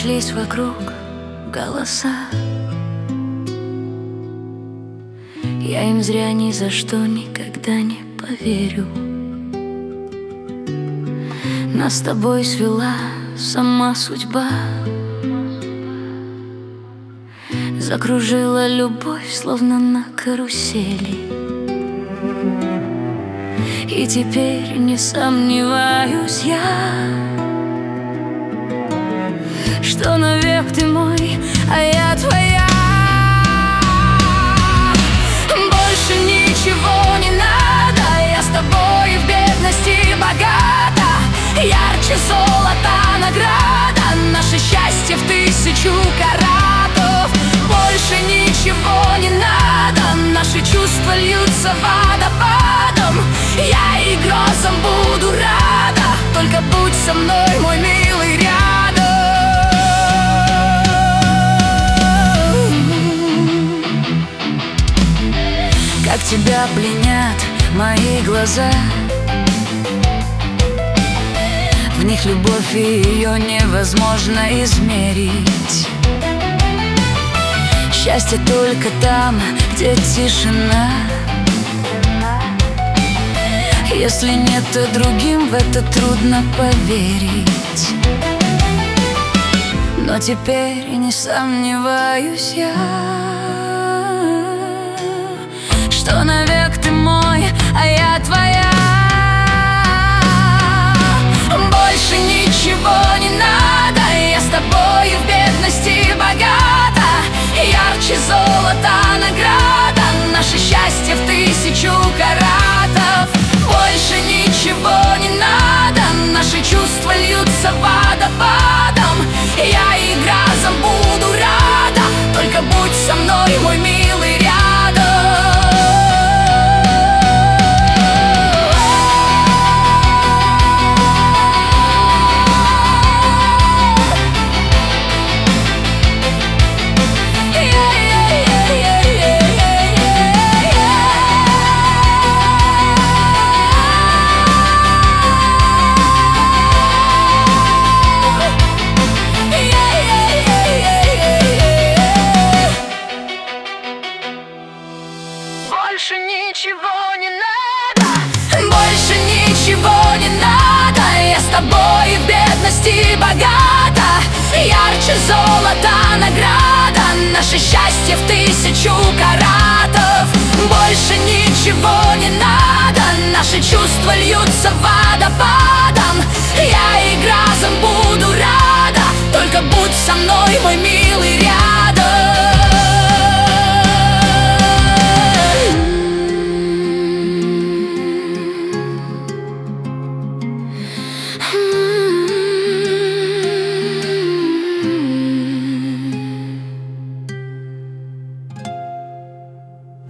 Разошлись вокруг голоса. Я им зря ни за что никогда не поверю. Нас с тобой свела сама судьба, закружила любовь, словно на карусели. И теперь не сомневаюсь я, что навек ты мой, а я твоя. Больше ничего не надо, я с тобой в бедности богата. Ярче золота награда, наше счастье в 1000 каратов. Больше ничего не надо, наши чувства льются водопадом. Я и грозам буду рада, только будь со мной, мой милый, рядом. Как тебя пленят мои глаза, в них любовь, и ее невозможно измерить. Счастье только там, где тишина. Если нет, то другим в это трудно поверить. Но теперь не сомневаюсь я, что навек ты мой, а я твоя. Больше ничего не надо, я с тобой в бедности богата. Ярче золота награда, наше счастье в 1000 каратов. Больше ничего не надо, наши чувства льются водопадом. Я и грозам буду рада, только будь со мной, мой милый, рядом. Больше ничего не надо, больше ничего не надо, я с тобой в бедности богата. Ярче золота награда, наше счастье в 1000 каратов. Больше ничего не надо, наши чувства льются водопадом.